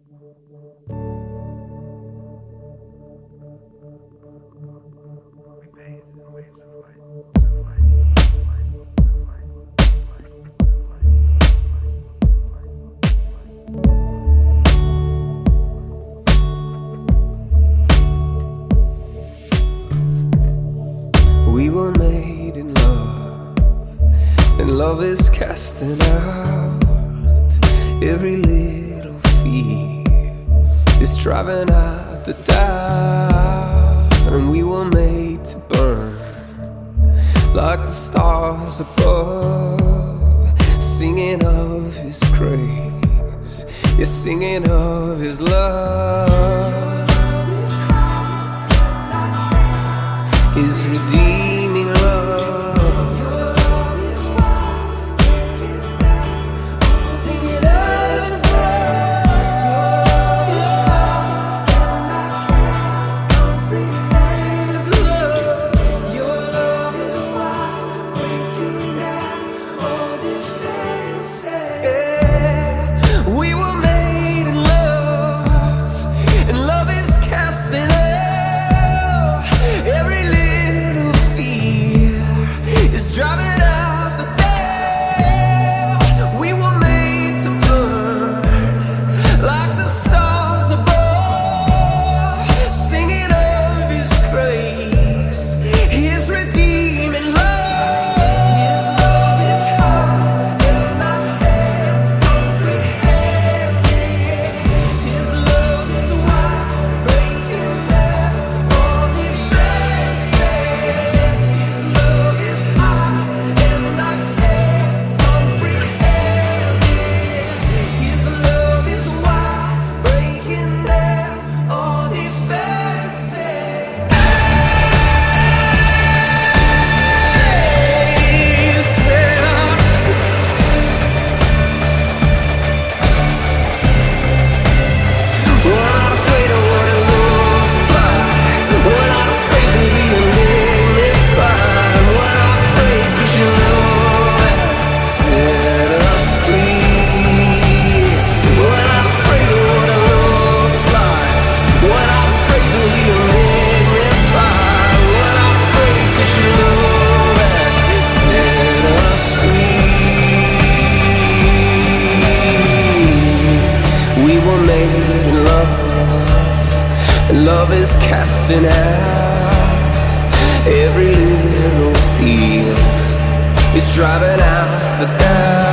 We were made in love, and love is casting out every little fear. It's driving out the doubt, and we were made to burn like the stars above, singing of His grace, yeah, singing of His love, His redeeming love. Singing of His love, His love, and I can't comprehend His love. Your love is wide, breaking down all defenses. Yeah. We were made in love, and love is casting out every little fear. It's driving out the doubt. We were made to burn like the stars above, singing of His grace, His redeeming love. His love is high, and I can't comprehend it. His love is wide, breaking down all defenses. His love is high, and I can't comprehend it. His love is wide, breaking down all defenses. He said, we're not afraid of what it looks like. We're not afraid to be undignified. We're not afraid 'cause your love has set us free. We're not afraid of what it looks like. We're not afraid to be undignified. We're not afraid 'cause your love has set us free. We were made in love, and love is casting out every little fear. It's driving out the doubt.